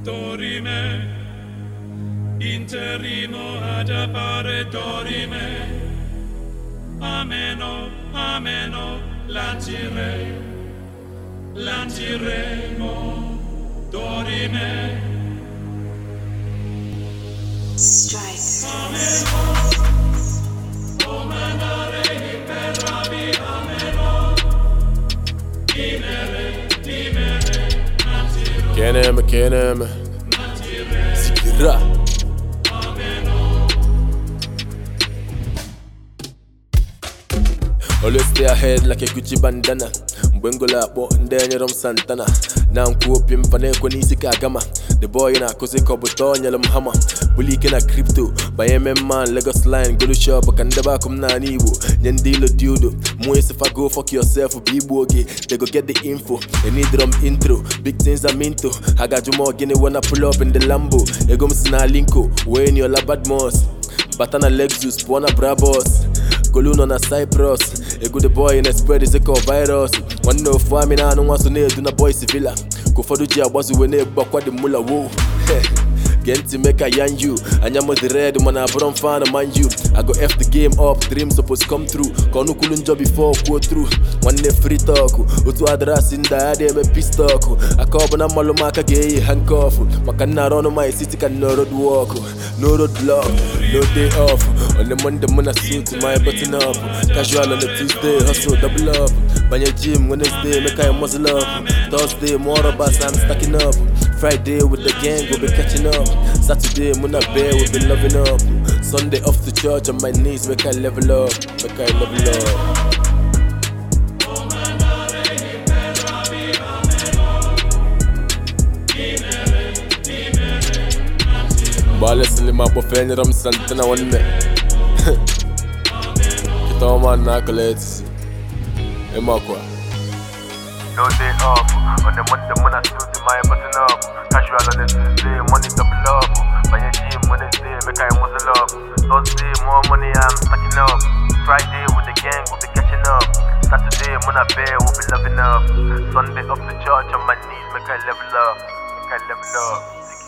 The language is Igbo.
dorime, interrimo ad appare dorime, ameno, ameno, lanciremo, dorime. Strike. Ameno, comandare iperabi, ameno, dimere, lanciro. Keneme, Sikira. Always stay ahead like a Gucci bandana. Mbengola bo ndenya rom Santana. Na mkuopi mfane kwa nisi kagama. The boy na koze kobutonya lamhama. Bulike na crypto. By man Lagos line. Go to shop kandaba kumna niwo. Nyendilo dudo. Mwese go fuck yourself biboge. They go get the info. They need drum intro. Big things I'm into. I got you more guinea when I pull up in the Lambo. Ego msina linko. When you're labad moss. Batana Lexus. Pwana Brabos. Goluno na Cyprus. Ego the boy in a spread is a virus. One no for me now, no one to nail do na boy civila. Go for the jab was when they back what the mula woo. Get to make a yan you. And I'm the red man, I brought fan a man you. I go F the game up, dreams supposed come true. Konu kulunjo before go through. One day free talk. Utu address in the idea me pissed talk. I call when I'm malumaka gay handcuff. Makana run on my city can no road walk. No road block, no day off. On the Monday when I suit my button up. Casual on the Tuesday, hustle double up. By your gym Wednesday, make I muscle up. Thursday more about I'm stacking up. Friday with the gang we'll be catching up. Saturday Muna Bear we'll be loving up. Sunday off to church on my knees, make I level up. Make I level up. Bales lima po fenye ram Santana wanne. Kita man nakaletis. Ema kwa. No day off. On the Monday when I suit my button up. Casual on the Tuesday, money double up. By your gym Wednesday, make I muscle up. Thursday more money I'm stacking up. Friday with the gang we'll be catching up. Saturday Muna Bear we'll be loving up. Sunday off to church on my knees, make I level up. Make I level up.